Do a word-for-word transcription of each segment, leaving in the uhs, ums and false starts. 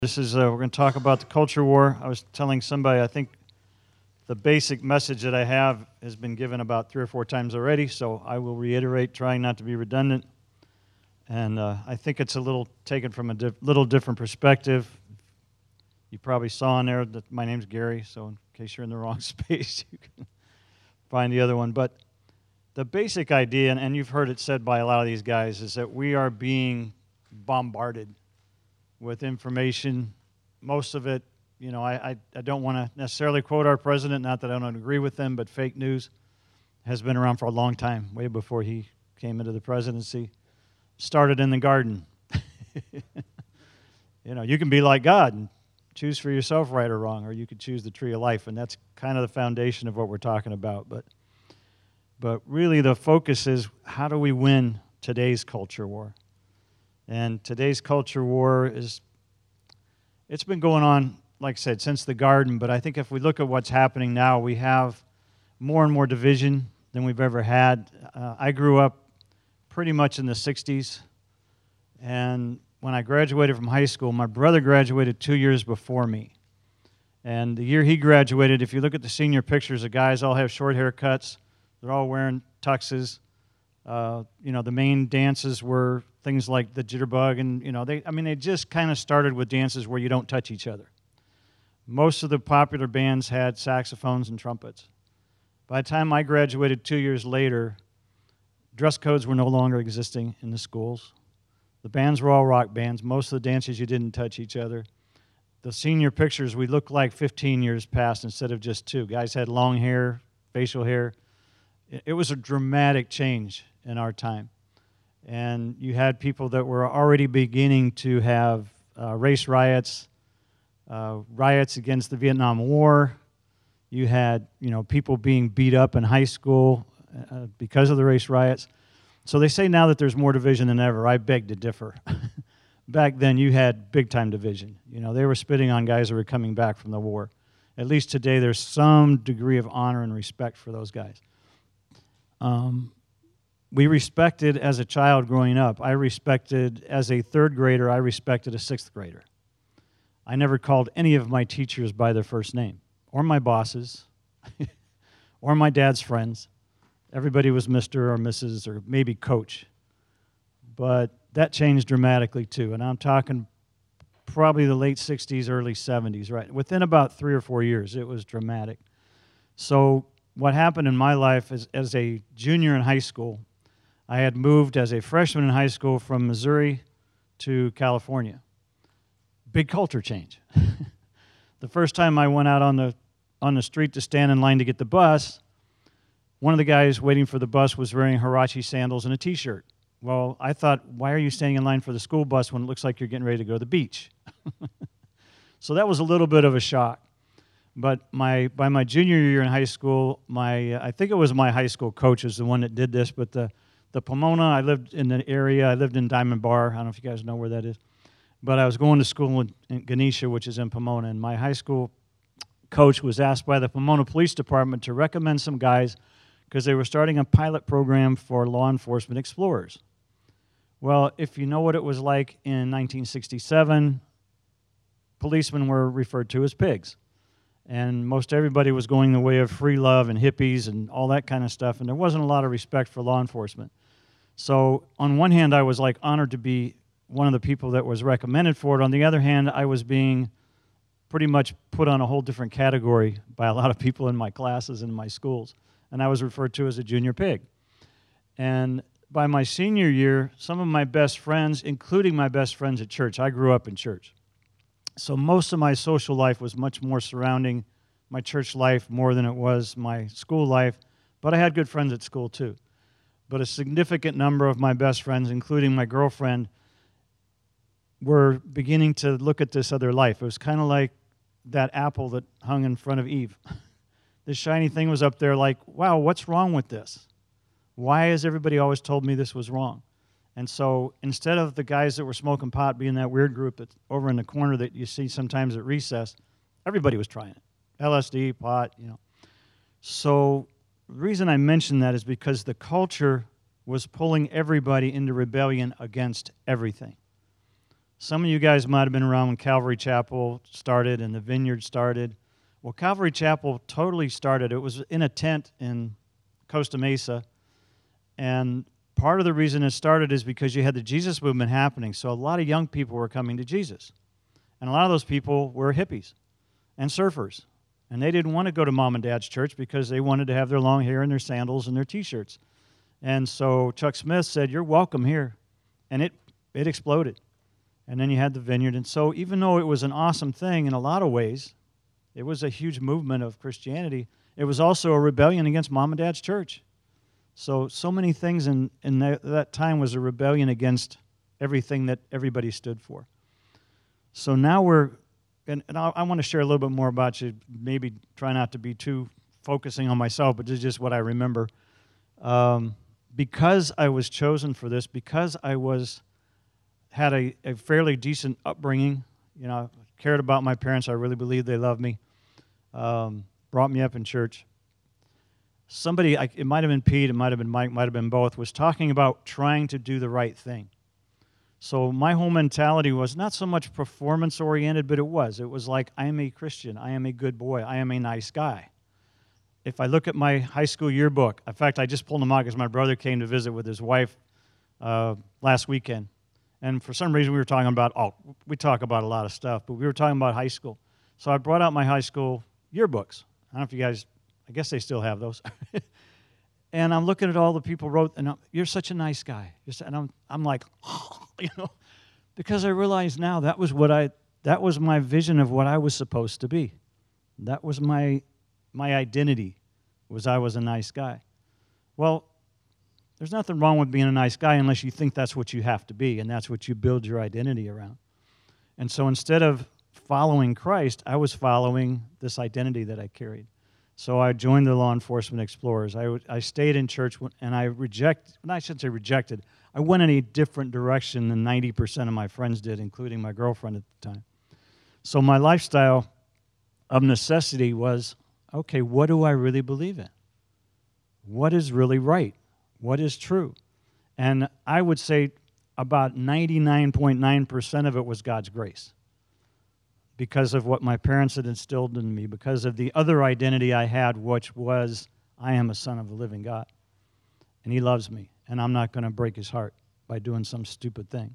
This is, uh, we're going to talk about the culture war. I was telling somebody, I think the basic message that I have has been given about three or four times already, so I will reiterate, trying not to be redundant. And uh, I think it's a little taken from a di- little different perspective. You probably saw in there that my name's Gary, so in case you're in the wrong space, you can find the other one. But the basic idea, and, and you've heard it said by a lot of these guys, is that we are being bombarded with information. Most of it, you know, I, I, I don't want to necessarily quote our president, not that I don't agree with them, but fake news has been around for a long time, way before he came into the presidency. Started in the garden. You know, you can be like God and choose for yourself right or wrong, or you could choose the tree of life, and that's kind of the foundation of what we're talking about. But, but really the focus is, how do we win today's culture war? And today's culture war is, it's been going on, like I said, since the garden, but I think if we look at what's happening now, we have more and more division than we've ever had. Uh, I grew up pretty much in the sixties, and when I graduated from high school, my brother graduated two years before me. And the year he graduated, if you look at the senior pictures, the guys all have short haircuts, they're all wearing tuxes. Uh, you know, the main dances were things like the jitterbug, and, you know, they, I mean, they just kind of started with dances where you don't touch each other. Most of the popular bands had saxophones and trumpets. By the time I graduated two years later, dress codes were no longer existing in the schools. The bands were all rock bands. Most of the dances, you didn't touch each other. The senior pictures, we looked like fifteen years past instead of just two. Guys had long hair, facial hair. It was a dramatic change in our time. And you had people that were already beginning to have uh, race riots, uh, riots against the Vietnam War. You had, you know, people being beat up in high school uh, because of the race riots. So they say now that there's more division than ever. I beg to differ. Back then, you had big-time division. You know, they were spitting on guys that were coming back from the war. At least today, there's some degree of honor and respect for those guys. Um, we respected, as a child growing up, I respected, as a third grader, I respected a sixth grader. I never called any of my teachers by their first name, or my bosses, or my dad's friends. Everybody was Mister or Missus or maybe Coach. But that changed dramatically too, and I'm talking probably the late sixties, early seventies, right? Within about three or four years, it was dramatic. So what happened in my life is, as a junior in high school, I had moved as a freshman in high school from Missouri to California. Big culture change. The first time I went out on the on the street to stand in line to get the bus, one of the guys waiting for the bus was wearing Huarache sandals and a T-shirt. Well, I thought, why are you standing in line for the school bus when it looks like you're getting ready to go to the beach? So that was a little bit of a shock. But my by my junior year in high school, my uh, I think it was my high school coach is the one that did this, but the, the Pomona, I lived in the area, I lived in Diamond Bar. I don't know if you guys know where that is. But I was going to school in, in Ganesha, which is in Pomona, and my high school coach was asked by the Pomona Police Department to recommend some guys because they were starting a pilot program for law enforcement explorers. Well, if you know what it was like in nineteen sixty-seven, policemen were referred to as pigs. And most everybody was going the way of free love and hippies and all that kind of stuff, and there wasn't a lot of respect for law enforcement. So on one hand, I was like honored to be one of the people that was recommended for it. On the other hand, I was being pretty much put on a whole different category by a lot of people in my classes and in my schools, and I was referred to as a junior pig. And by my senior year, some of my best friends, including my best friends at church, I grew up in church. So most of my social life was much more surrounding my church life more than it was my school life, but I had good friends at school too. But a significant number of my best friends, including my girlfriend, were beginning to look at this other life. It was kind of like that apple that hung in front of Eve. This shiny thing was up there like, wow, what's wrong with this? Why has everybody always told me this was wrong? And so instead of the guys that were smoking pot being that weird group that's over in the corner that you see sometimes at recess, everybody was trying it. L S D, pot, you know. So the reason I mention that is because the culture was pulling everybody into rebellion against everything. Some of you guys might have been around when Calvary Chapel started and the Vineyard started. Well, Calvary Chapel totally started. It was in a tent in Costa Mesa, and part of the reason it started is because you had the Jesus movement happening, so a lot of young people were coming to Jesus. And a lot of those people were hippies and surfers, and they didn't want to go to mom and dad's church because they wanted to have their long hair and their sandals and their T-shirts. And so Chuck Smith said, "You're welcome here," and it it exploded. And then you had the Vineyard. And so even though it was an awesome thing in a lot of ways, it was a huge movement of Christianity, it was also a rebellion against mom and dad's church. So, so many things in, in that, that time was a rebellion against everything that everybody stood for. So now we're, and, and I, I want to share a little bit more about you, maybe try not to be too focusing on myself, but this is just what I remember. Um, because I was chosen for this, because I was had a, a fairly decent upbringing, you know, cared about my parents, I really believe they loved me, um, brought me up in church. Somebody, I, it might have been Pete, it might have been Mike, might have been both, was talking about trying to do the right thing. So my whole mentality was not so much performance-oriented, but it was. It was like, I am a Christian, I am a good boy, I am a nice guy. If I look at my high school yearbook, in fact, I just pulled them out because my brother came to visit with his wife uh, last weekend. And for some reason we were talking about, oh, we talk about a lot of stuff, but we were talking about high school. So I brought out my high school yearbooks. I don't know if you guys, I guess they still have those. And I'm looking at all the people wrote, and I'm, you're such a nice guy. You're, and I'm, I'm like, oh, you know, because I realize now that was what I, that was my vision of what I was supposed to be. That was my, my identity, was I was a nice guy. Well, there's nothing wrong with being a nice guy unless you think that's what you have to be, and that's what you build your identity around. And so instead of following Christ, I was following this identity that I carried. So I joined the Law Enforcement Explorers. I, I stayed in church, and I rejected, I shouldn't say rejected, I went in a different direction than ninety percent of my friends did, including my girlfriend at the time. So my lifestyle of necessity was, okay, what do I really believe in? What is really right? What is true? And I would say about ninety-nine point nine percent of it was God's grace because of what my parents had instilled in me, because of the other identity I had, which was I am a son of the living God. And he loves me, and I'm not going to break his heart by doing some stupid thing.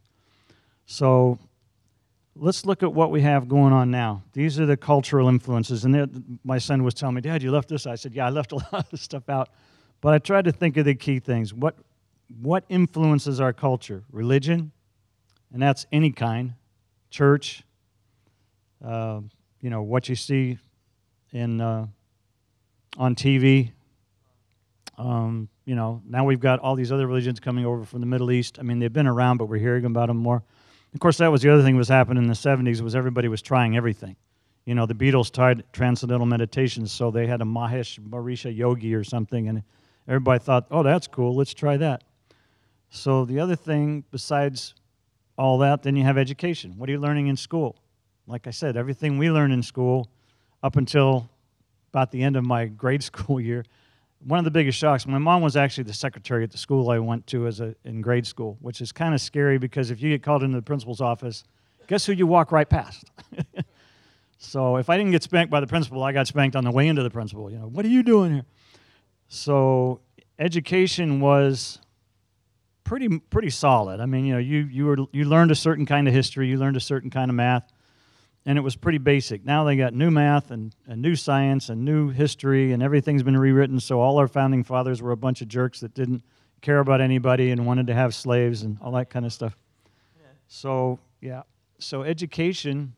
So let's look at what we have going on now. These are the cultural influences. And my son was telling me, Dad, you left this? I said, yeah, I left a lot of stuff out. But I tried to think of the key things. What what influences our culture? Religion, and that's any kind. Church, uh, you know, what you see in uh, on T V. Um, you know, now we've got all these other religions coming over from the Middle East. I mean, they've been around, but we're hearing about them more. Of course, that was the other thing that was happening in the seventies was everybody was trying everything. You know, the Beatles tried transcendental meditation, so they had a Mahesh Marisha yogi or something, and everybody thought, oh, that's cool, let's try that. So the other thing, besides all that, then you have education. What are you learning in school? Like I said, everything we learned in school up until about the end of my grade school year, one of the biggest shocks, my mom was actually the secretary at the school I went to as a, in grade school, which is kind of scary because if you get called into the principal's office, guess who you walk right past? So if I didn't get spanked by the principal, I got spanked on the way into the principal. You know, what are you doing here? So education was pretty pretty solid. I mean, you know, you you were you learned a certain kind of history, you learned a certain kind of math, and it was pretty basic. Now they got new math and, and new science and new history, and everything's been rewritten. So all our founding fathers were a bunch of jerks that didn't care about anybody and wanted to have slaves and all that kind of stuff. Yeah. So yeah, so education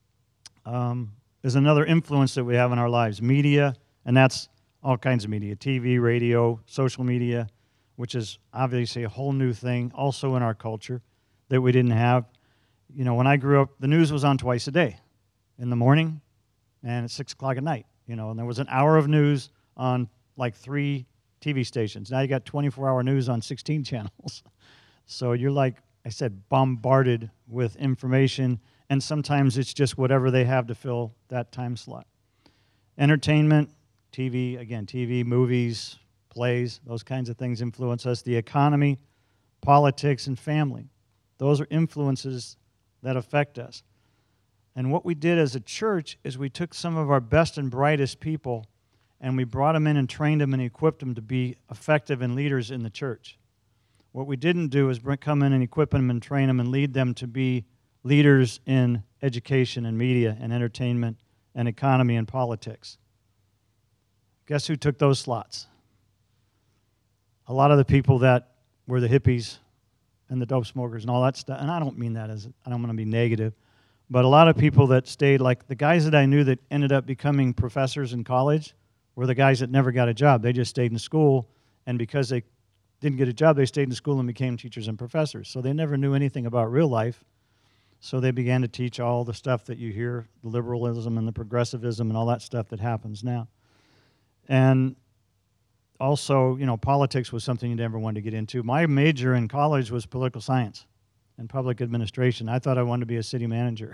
um, is another influence that we have in our lives. Media, and that's all kinds of media, T V, radio, social media, which is obviously a whole new thing also in our culture that we didn't have. You know, when I grew up, the news was on twice a day, in the morning and at six o'clock at night, you know, and there was an hour of news on like three T V stations. Now you got twenty-four hour news on sixteen channels. So you're like, I said, bombarded with information, and sometimes it's just whatever they have to fill that time slot. Entertainment, T V, again, T V, movies, plays, those kinds of things influence us. The economy, politics, and family. Those are influences that affect us. And what we did as a church is we took some of our best and brightest people and we brought them in and trained them and equipped them to be effective and leaders in the church. What we didn't do is bring, come in and equip them and train them and lead them to be leaders in education and media and entertainment and economy and politics. Guess who took those slots? A lot of the people that were the hippies and the dope smokers and all that stuff. And I don't mean that as, I don't want to be negative, but a lot of people that stayed, like the guys that I knew that ended up becoming professors in college were the guys that never got a job. They just stayed in school, and because they didn't get a job, they stayed in school and became teachers and professors. So they never knew anything about real life. So they began to teach all the stuff that you hear, the liberalism and the progressivism and all that stuff that happens now. And also, you know, politics was something you never wanted to get into. My major in college was political science and public administration. I thought I wanted to be a city manager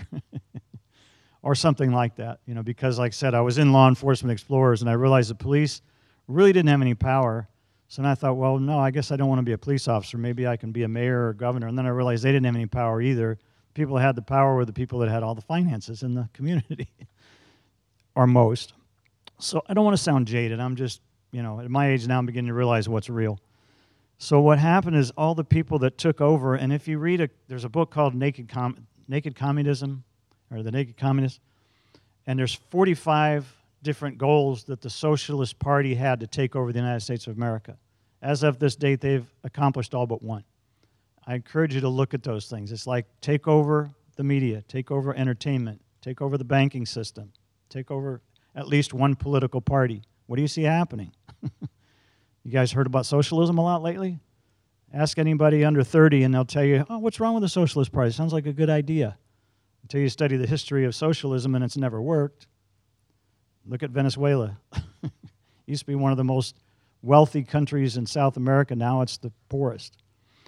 or something like that, you know, because like I said, I was in law enforcement explorers and I realized the police really didn't have any power. So then I thought, well, no, I guess I don't want to be a police officer. Maybe I can be a mayor or governor. And then I realized they didn't have any power either. People that had the power were the people that had all the finances in the community, or most. So I don't want to sound jaded. I'm just, you know, at my age now, I'm beginning to realize what's real. So what happened is all the people that took over, and if you read a, there's a book called Naked Com- Naked Communism, or The Naked Communist, and there's forty-five different goals that the Socialist Party had to take over the United States of America. As of this date, they've accomplished all but one. I encourage you to look at those things. It's like take over the media, take over entertainment, take over the banking system, take over at least one political party. What do you see happening? You guys heard about socialism a lot lately? Ask anybody under thirty and they'll tell you, oh, what's wrong with the Socialist Party? Sounds like a good idea. Until you study the history of socialism and it's never worked. Look at Venezuela. It used to be one of the most wealthy countries in South America. Now it's the poorest.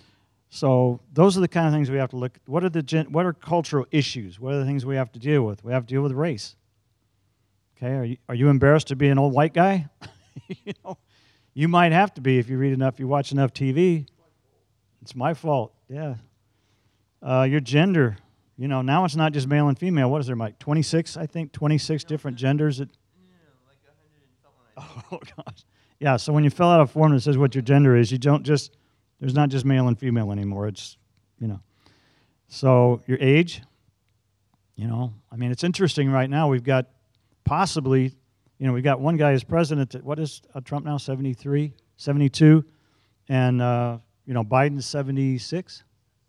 So those are the kind of things we have to look at. What are the gen- what are cultural issues? What are the things we have to deal with? We have to deal with race. Okay, are you, are you embarrassed to be an old white guy? You know, you might have to be if you read enough, you watch enough T V. It's my fault, yeah. Uh, your gender, you know, now it's not just male and female. What is there, Mike? twenty-six, I think, twenty-six no, different genders. That, yeah, like one hundred and something. Oh, gosh. Yeah, so when you fill out a form that says what your gender is, you don't just, there's not just male and female anymore. It's, you know. So your age, you know, I mean, it's interesting right now. We've got possibly, you know, we've got one guy as president that, what is uh, Trump now, seventy-three, seventy-two, and, uh, you know, Biden's seventy-six.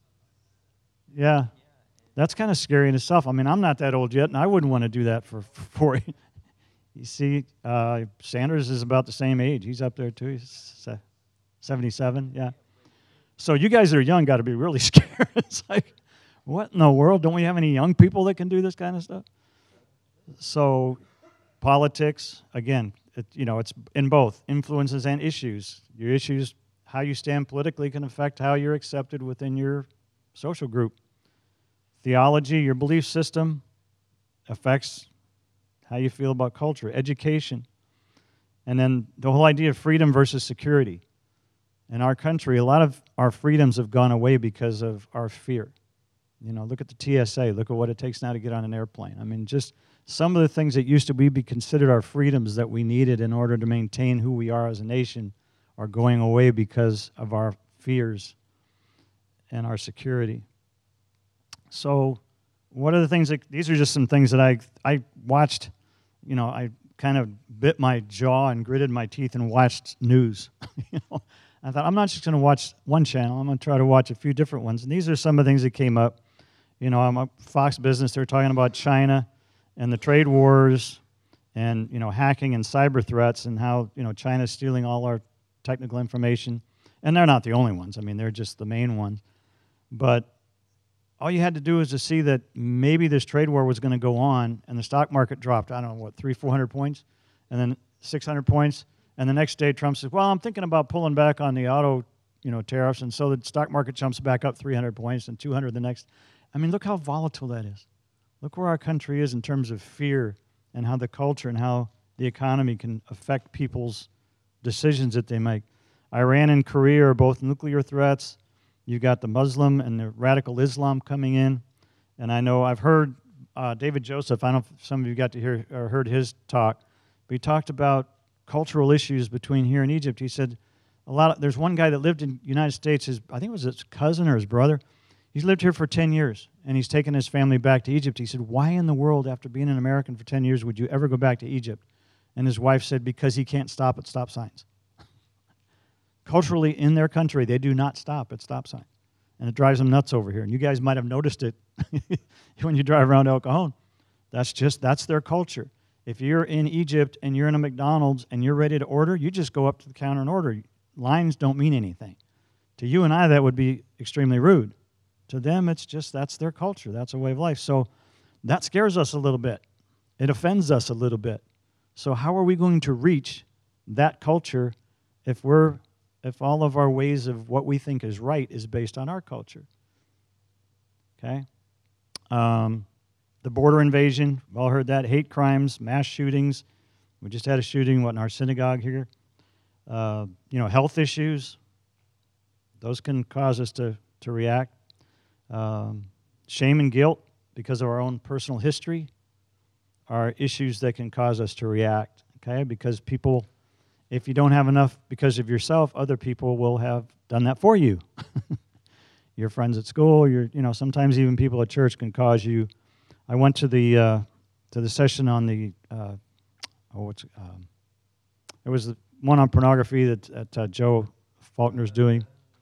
Yeah, that's kind of scary in itself. I mean, I'm not that old yet, and I wouldn't want to do that for, for you. You see, uh, Sanders is about the same age. He's up there, too. He's seventy-seven, yeah. So you guys that are young got to be really scared. It's like, what in the world? Don't we have any young people that can do this kind of stuff? So politics, again, it, you know, it's in both influences and issues. Your issues, how you stand politically, can affect how you're accepted within your social group. Theology, your belief system, affects how you feel about culture. Education. And then the whole idea of freedom versus security. In our country, a lot of our freedoms have gone away because of our fear. You know, look at the T S A. Look at what it takes now to get on an airplane. I mean, just some of the things that used to be considered our freedoms that we needed in order to maintain who we are as a nation are going away because of our fears and our security. So what are the things that, these are just some things that I I watched, you know, I kind of bit my jaw and gritted my teeth and watched news. You know, I thought, I'm not just going to watch one channel. I'm going to try to watch a few different ones. And these are some of the things that came up. You know, I'm a Fox Business. They're talking about China and the trade wars and, you know, hacking and cyber threats and how, you know, China's stealing all our technical information. And they're not the only ones. I mean, they're just the main ones. But all you had to do was to see that maybe this trade war was going to go on, and the stock market dropped, I don't know, what, three, four hundred points, and then six hundred points. And the next day, Trump says, well, I'm thinking about pulling back on the auto, you know, tariffs. And so the stock market jumps back up three hundred points and two hundred the next. I mean, look how volatile that is. Look where our country is in terms of fear and how the culture and how the economy can affect people's decisions that they make. Iran and Korea are both nuclear threats. You got the Muslim and the radical Islam coming in. And I know I've heard uh, David Joseph, I don't know if some of you got to hear or heard his talk, but he talked about cultural issues between here and Egypt. He said a lot of, there's one guy that lived in the United States, his, I think it was his cousin or his brother. He's lived here for ten years, and he's taken his family back to Egypt. He said, why in the world, after being an American for ten years, would you ever go back to Egypt? And his wife said, because he can't stop at stop signs. Culturally, in their country, they do not stop at stop signs. And it drives them nuts over here. And you guys might have noticed it when you drive around El Cajon. That's just, that's their culture. If you're in Egypt and you're in a McDonald's and you're ready to order, you just go up to the counter and order. Lines don't mean anything. To you and I, that would be extremely rude. To them, it's just, that's their culture. That's a way of life. So that scares us a little bit. It offends us a little bit. So how are we going to reach that culture if we're, if all of our ways of what we think is right is based on our culture? Okay? Um, the border invasion, we've all heard that. Hate crimes, mass shootings. We just had a shooting, what, in our synagogue here. Uh, you know, health issues. Those can cause us to, to react. Um, shame and guilt because of our own personal history are issues that can cause us to react, okay? Because people, if you don't have enough because of yourself, other people will have done that for you. Your friends at school, your, you know, sometimes even people at church can cause you. I went to the uh, to the session on the uh, oh, what's um, it was the one on pornography that, that uh, Joe Faulkner's doing.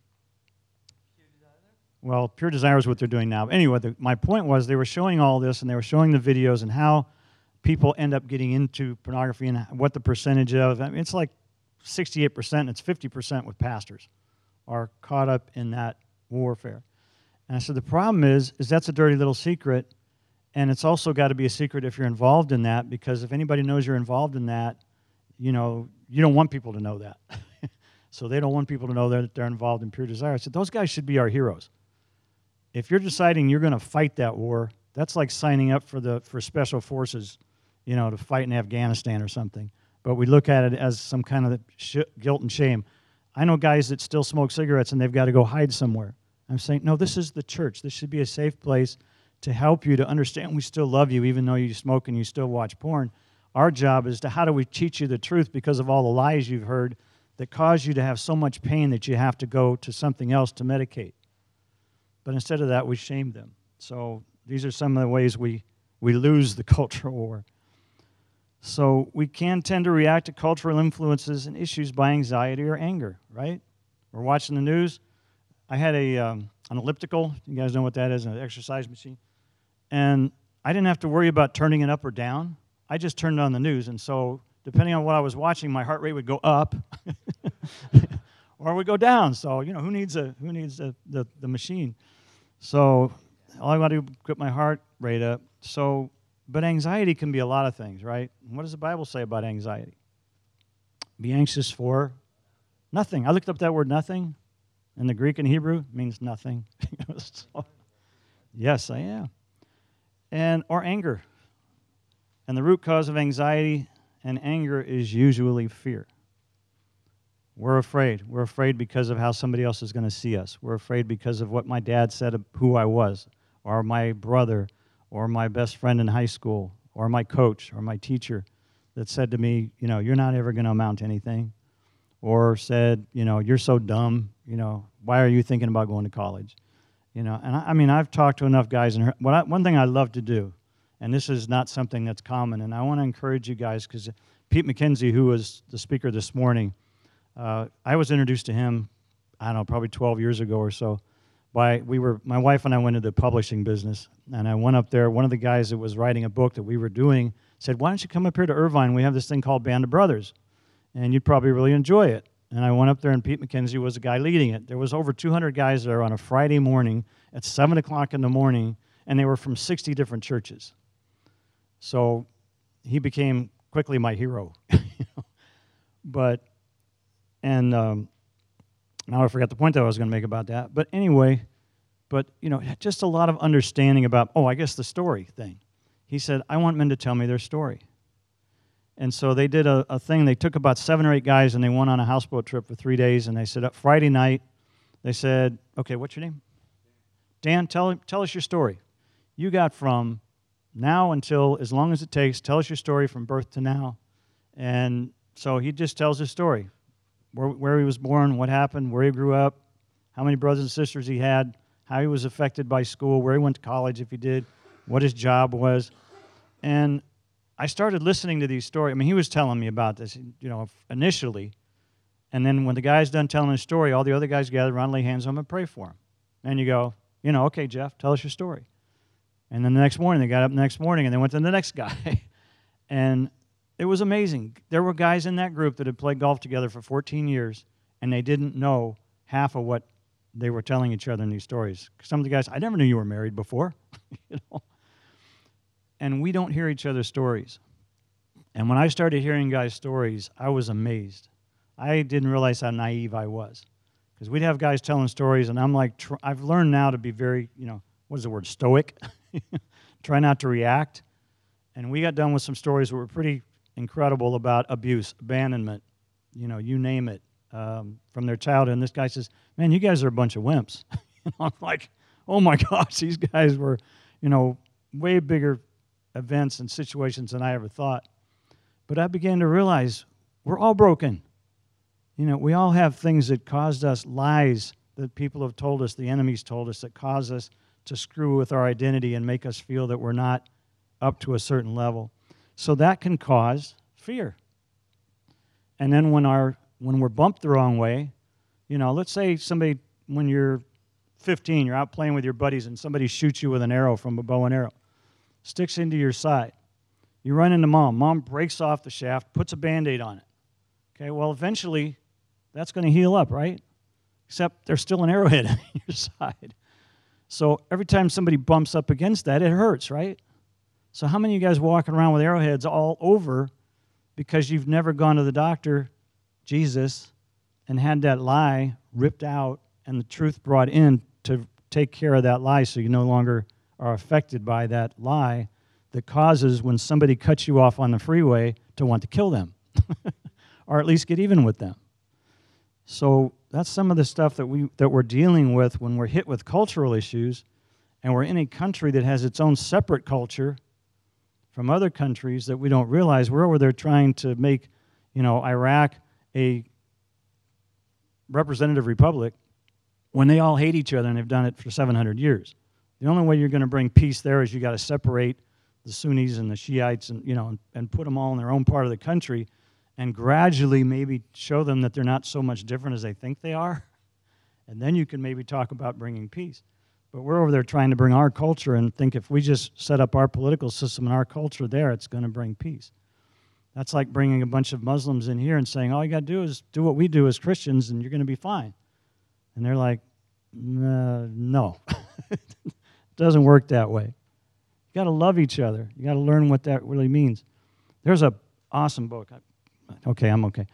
Well, Pure Desire is what they're doing now. Anyway, the, my point was they were showing all this, and they were showing the videos and how people end up getting into pornography and what the percentage of. I mean, it's like sixty-eight percent, and it's fifty percent with pastors are caught up in that warfare. And I said, the problem is, is that's a dirty little secret, and it's also got to be a secret if you're involved in that, because if anybody knows you're involved in that, you know, you don't want people to know that. So they don't want people to know that they're involved in Pure Desire. I said, those guys should be our heroes. If you're deciding you're going to fight that war, that's like signing up for the for special forces, you know, to fight in Afghanistan or something. But we look at it as some kind of sh- guilt and shame. I know guys that still smoke cigarettes and they've got to go hide somewhere. I'm saying, no, this is the church. This should be a safe place to help you to understand we still love you even though you smoke and you still watch porn. Our job is to how do we teach you the truth because of all the lies you've heard that cause you to have so much pain that you have to go to something else to medicate. But instead of that, we shame them. So these are some of the ways we, we lose the cultural war. So we can tend to react to cultural influences and issues by anxiety or anger, right? We're watching the news. I had a um, an elliptical. You guys know what that is, an exercise machine. And I didn't have to worry about turning it up or down. I just turned on the news. And so depending on what I was watching, my heart rate would go up or it would go down. So, you know, who needs a who needs a, the, the machine? So all I want to do is get my heart rate up. So, but anxiety can be a lot of things, right? What does the Bible say about anxiety? Be anxious for nothing. I looked up that word nothing. In the Greek and Hebrew, it means nothing. So, yes, I am. And or anger. And the root cause of anxiety and anger is usually fear. We're afraid. We're afraid because of how somebody else is going to see us. We're afraid because of what my dad said of who I was, or my brother, or my best friend in high school, or my coach, or my teacher that said to me, you know, you're not ever going to amount to anything. Or said, you know, you're so dumb, you know, why are you thinking about going to college? You know, and I, I mean, I've talked to enough guys, and what I, one thing I love to do, and this is not something that's common, and I want to encourage you guys, because Pete McKenzie, who was the speaker this morning, uh, I was introduced to him, I don't know, probably twelve years ago or so. By we were, my wife and I went into the publishing business, and I went up there. One of the guys that was writing a book that we were doing said, why don't you come up here to Irvine? We have this thing called Band of Brothers, and you'd probably really enjoy it. And I went up there, and Pete McKenzie was the guy leading it. There was over two hundred guys there on a Friday morning at seven o'clock in the morning, and they were from sixty different churches. So he became quickly my hero. But, and um, now I forgot the point that I was going to make about that. But anyway, but, you know, just a lot of understanding about, oh, I guess the story thing. He said, I want men to tell me their story. And so they did a, a thing. They took about seven or eight guys, and they went on a houseboat trip for three days. And they said, up Friday night, they said, okay, what's your name? Dan, tell, tell us your story. you got from now until as long as it takes. Tell us your story from birth to now. And so he just tells his story, where, where he was born, what happened, where he grew up, how many brothers and sisters he had, how he was affected by school, where he went to college if he did, what his job was. And I started listening to these stories. I mean, he was telling me about this, you know, initially. And then when the guy's done telling his story, all the other guys gather around, lay hands on him, and pray for him. And you go, you know, okay, Jeff, tell us your story. And then the next morning, they got up the next morning, and they went to the next guy. And it was amazing. There were guys in that group that had played golf together for fourteen years, and they didn't know half of what they were telling each other in these stories. Some of the guys, I never knew you were married before. you know. And we don't hear each other's stories. And when I started hearing guys' stories, I was amazed. I didn't realize how naive I was. Because we'd have guys telling stories, and I'm like, tr- I've learned now to be very, you know, what is the word, stoic? Try not to react. And we got done with some stories that were pretty incredible about abuse, abandonment, you know, you name it, um, from their childhood. And this guy says, man, you guys are a bunch of wimps. I'm like, oh my gosh, these guys were, you know, way bigger events and situations than I ever thought. But I began to realize we're all broken. You know, we all have things that caused us, lies that people have told us, the enemies told us, that cause us to screw with our identity and make us feel that we're not up to a certain level. So that can cause fear. And then when our when we're bumped the wrong way, you know, let's say somebody, when you're fifteen, you're out playing with your buddies and somebody shoots you with an arrow from a bow and arrow, sticks into your side. You run into mom. Mom breaks off the shaft, puts a Band-Aid on it. Okay, well, eventually, that's going to heal up, right? Except there's still an arrowhead on your side. So every time somebody bumps up against that, it hurts, right? So how many of you guys walking around with arrowheads all over because you've never gone to the doctor, Jesus, and had that lie ripped out and the truth brought in to take care of that lie so you no longer are affected by that lie that causes when somebody cuts you off on the freeway to want to kill them or at least get even with them. So that's some of the stuff that, we, that we're dealing with when we're hit with cultural issues, and we're in a country that has its own separate culture from other countries that we don't realize. We're over there trying to make, you know, Iraq a representative republic when they all hate each other and they've done it for seven hundred years. The only way you're going to bring peace there is you got to separate the Sunnis and the Shiites and, you know, and, and put them all in their own part of the country and gradually maybe show them that they're not so much different as they think they are. And then you can maybe talk about bringing peace. But we're over there trying to bring our culture and think if we just set up our political system and our culture there, it's going to bring peace. That's like bringing a bunch of Muslims in here and saying, all you got to do is do what we do as Christians and you're going to be fine. And they're like, uh, no. It doesn't work that way. You got to love each other. You got to learn what that really means. There's a awesome book. Okay, I'm okay.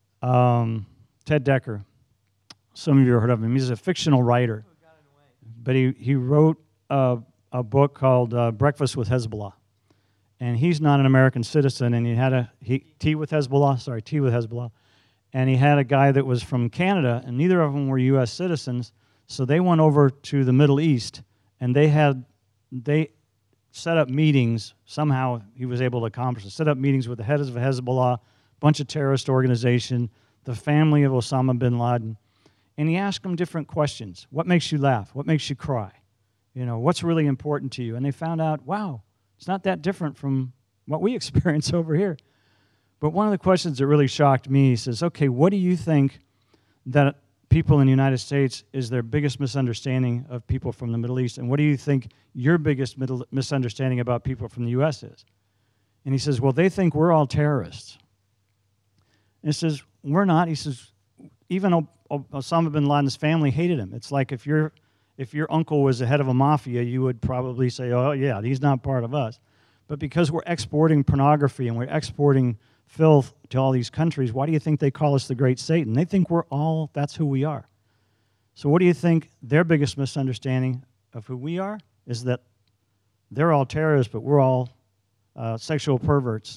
Um, Ted Decker. Some of you have heard of him. He's a fictional writer. But he, he wrote a, a book called uh, Breakfast with Hezbollah. And he's not an American citizen, and he had a he, tea with Hezbollah, sorry, tea with Hezbollah. And he had a guy that was from Canada, and neither of them were U S citizens, so they went over to the Middle East, and they had, they set up meetings, somehow he was able to accomplish it, set up meetings with the heads of Hezbollah, bunch of terrorist organization, the family of Osama bin Laden, and he asked them different questions. What makes you laugh? What makes you cry? You know, what's really important to you? And they found out, wow, it's not that different from what we experience over here. But one of the questions that really shocked me, he says, okay, what do you think that people in the United States is their biggest misunderstanding of people from the Middle East? And what do you think your biggest middle misunderstanding about people from the U S is? And he says, well, they think we're all terrorists. And he says, we're not. He says, even o- o- Osama bin Laden's family hated him. It's like if your if your uncle was the head of a mafia, you would probably say, oh, yeah, he's not part of us. But because we're exporting pornography and we're exporting filth to all these countries, why do you think they call us the great Satan? They think we're all, that's who we are. So what do you think their biggest misunderstanding of who we are is? That they're all terrorists, but we're all uh, sexual perverts.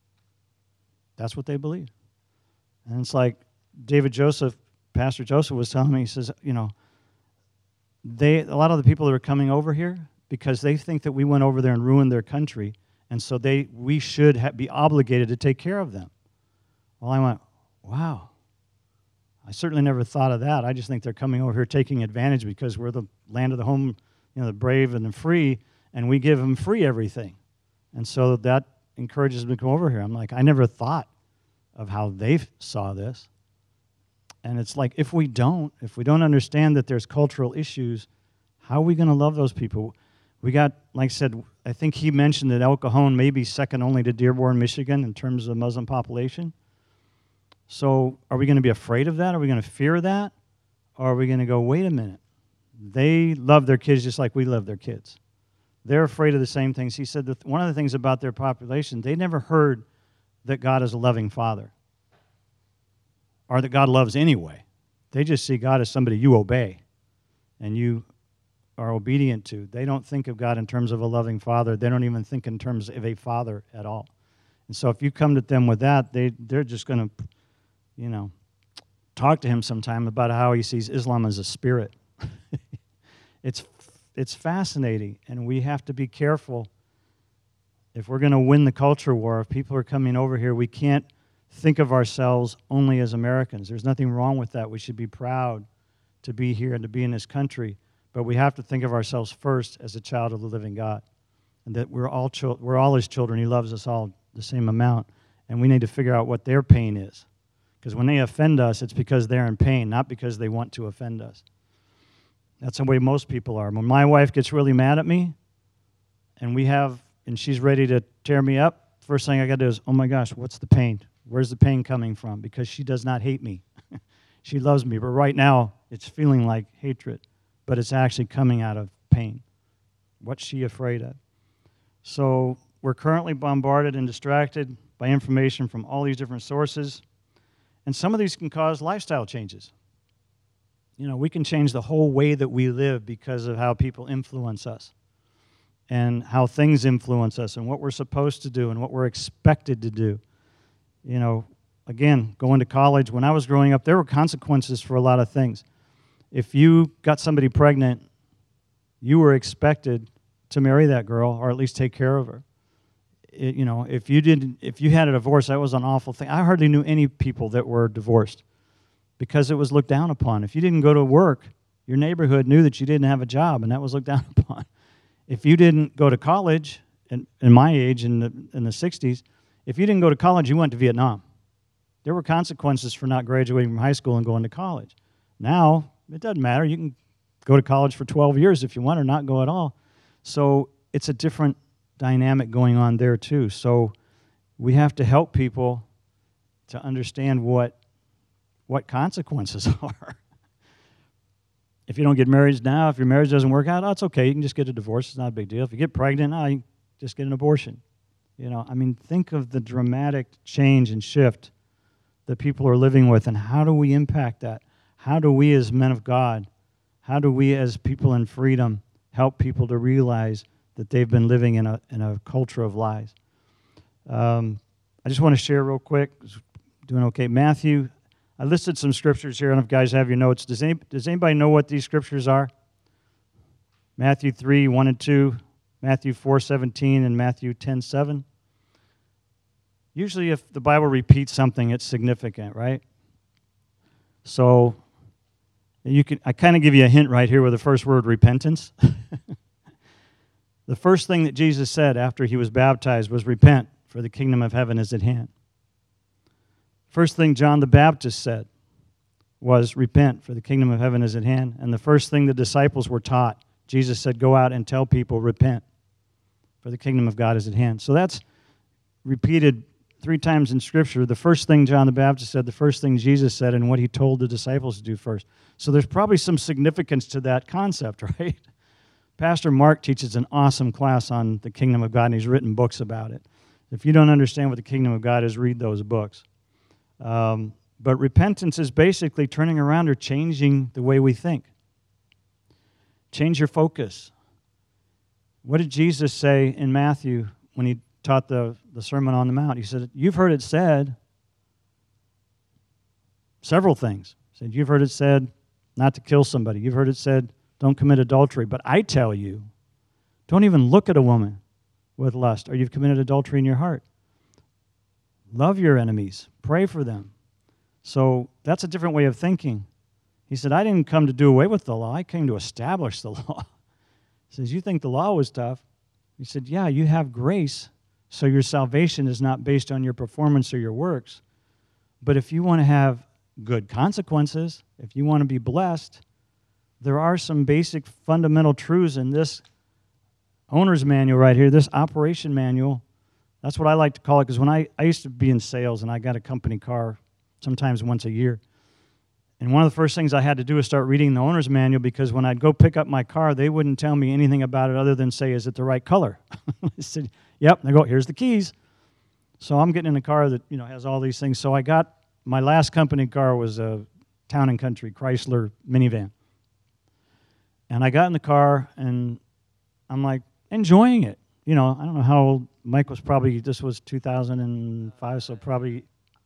That's what they believe. And it's like David Joseph, Pastor Joseph was telling me, he says, you know, they a lot of the people that are coming over here, because they think that we went over there and ruined their country, and so they we should ha- be obligated to take care of them. Well, I went, wow. I certainly never thought of that. I just think they're coming over here taking advantage because we're the land of the home, you know, the brave and the free, and we give them free everything. And so that encourages them to come over here. I'm like, I never thought of how they saw this. And it's like, if we don't, if we don't understand that there's cultural issues, how are we going to love those people? We got, like I said, I think he mentioned that El Cajon may be second only to Dearborn, Michigan in terms of the Muslim population. So are we going to be afraid of that? Are we going to fear that? Or are we going to go, wait a minute, they love their kids just like we love their kids. They're afraid of the same things. He said that one of the things about their population, they never heard that God is a loving father or that God loves anyway. They just see God as somebody you obey and you are obedient to. They don't think of God in terms of a loving father. They don't even think in terms of a father at all. And so if you come to them with that, they, they're just going to, you know, talk to him sometime about how he sees Islam as a spirit. It's It's fascinating, and we have to be careful. If we're going to win the culture war, if people are coming over here, we can't think of ourselves only as Americans. There's nothing wrong with that. We should be proud to be here and to be in this country, but we have to think of ourselves first as a child of the living God, and that we're all chil- we're all his children. He loves us all the same amount, and we need to figure out what their pain is, because when they offend us, it's because they're in pain, not because they want to offend us. That's the way most people are. When my wife gets really mad at me, and we have, and she's ready to tear me up, first thing I got to do is, oh my gosh, what's the pain? Where's the pain coming from? Because she does not hate me. She loves me, but right now it's feeling like hatred, but it's actually coming out of pain. What's she afraid of? So we're currently bombarded and distracted by information from all these different sources, and some of these can cause lifestyle changes. You know, we can change the whole way that we live because of how people influence us and how things influence us and what we're supposed to do and what we're expected to do. You know, again, going to college, when I was growing up, there were consequences for a lot of things. If you got somebody pregnant, you were expected to marry that girl or at least take care of her. It, you know, if you didn't, if you had a divorce, that was an awful thing. I hardly knew any people that were divorced, because it was looked down upon. If you didn't go to work, your neighborhood knew that you didn't have a job, and that was looked down upon. If you didn't go to college, in, in my age, in the, in the sixties, if you didn't go to college, you went to Vietnam. There were consequences for not graduating from high school and going to college. Now, it doesn't matter. You can go to college for twelve years if you want or not go at all. So it's a different dynamic going on there too. So we have to help people to understand what what consequences are. If you don't get married now, if your marriage doesn't work out, oh, it's okay. You can just get a divorce. It's not a big deal. If you get pregnant, oh, you just get an abortion. You know, I mean, think of the dramatic change and shift that people are living with, and how do we impact that? How do we as men of God, how do we as people in freedom help people to realize that they've been living in a in a culture of lies? Um, I just want to share real quick. Doing okay. Matthew, I listed some scriptures here. I don't know if you guys have your notes. Does, any, does anybody know what these scriptures are? Matthew three, one and two, Matthew four, seventeen, and Matthew ten, seven. Usually if the Bible repeats something, it's significant, right? So you can, I kind of give you a hint right here with the first word, repentance. The first thing that Jesus said after he was baptized was, repent, for the kingdom of heaven is at hand. First thing John the Baptist said was, repent, for the kingdom of heaven is at hand. And the first thing the disciples were taught, Jesus said, go out and tell people, repent, for the kingdom of God is at hand. So that's repeated three times in Scripture. The first thing John the Baptist said, the first thing Jesus said, and what he told the disciples to do first. So there's probably some significance to that concept, right? Pastor Mark teaches an awesome class on the kingdom of God, and he's written books about it. If you don't understand what the kingdom of God is, read those books. Um, but repentance is basically turning around or changing the way we think. Change your focus. What did Jesus say in Matthew when he taught the, the Sermon on the Mount? He said, you've heard it said several things. He said, you've heard it said not to kill somebody. You've heard it said don't commit adultery. But I tell you, Don't even look at a woman with lust, or you've committed adultery in your heart. Love your enemies. Pray for them. So that's a different way of thinking. He said, I didn't come to do away with the law. I came to establish the law. He says, you think the law was tough? He said, yeah, you have grace, so your salvation is not based on your performance or your works. But if you want to have good consequences, if you want to be blessed, there are some basic fundamental truths in this owner's manual right here, this operation manual. That's what I like to call it, because when I, I used to be in sales, and I got a company car sometimes once a year. And one of the first things I had to do was start reading the owner's manual, because when I'd go pick up my car, they wouldn't tell me anything about it other than say, is it the right color? I said, yep. And they go, here's the keys. So I'm getting in a car that, you know, has all these things. So I got, my last company car was a Town and Country Chrysler minivan. And I got in the car, and I'm like enjoying it. You know, I don't know how old Mike was. Probably, this was two thousand five, so probably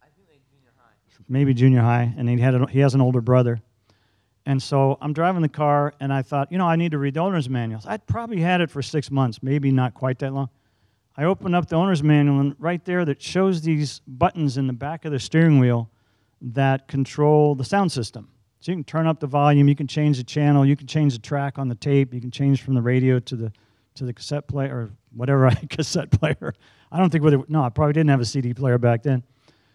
maybe junior high, and he had a, he has an older brother. And so I'm driving the car, and I thought, you know, I need to read the owner's manuals. I'd probably had it for six months, maybe not quite that long. I opened up the owner's manual, and right there that shows these buttons in the back of the steering wheel that control the sound system. So you can turn up the volume, you can change the channel, you can change the track on the tape, you can change from the radio to the to the cassette player, or whatever, cassette player. I don't think, whether, no, I probably didn't have a C D player back then.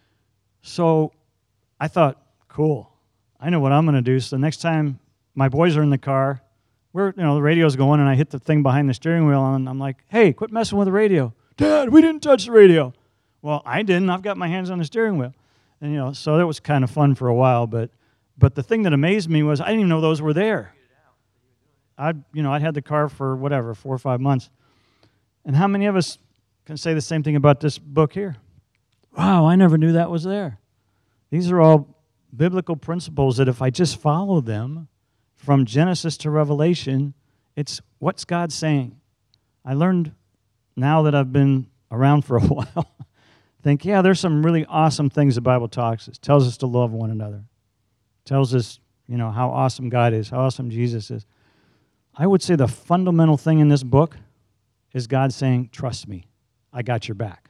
So I thought, cool, I know what I'm going to do. So the next time my boys are in the car, we're, you know, the radio's going, and I hit the thing behind the steering wheel, and I'm like, hey, quit messing with the radio. Dad, we didn't touch the radio. Well, I didn't. I've got my hands on the steering wheel. And, you know, so that was kind of fun for a while. But but the thing that amazed me was I didn't even know those were there. I'd, you know, I'd had the car for, whatever, four or five months. And how many of us can say the same thing about this book here? Wow, I never knew that was there. These are all biblical principles that if I just follow them from Genesis to Revelation, it's what's God saying. I learned, now that I've been around for a while, think, yeah, there's some really awesome things the Bible talks. It tells us to love one another. It tells us, you know, how awesome God is, how awesome Jesus is. I would say the fundamental thing in this book is God saying, trust me, I got your back.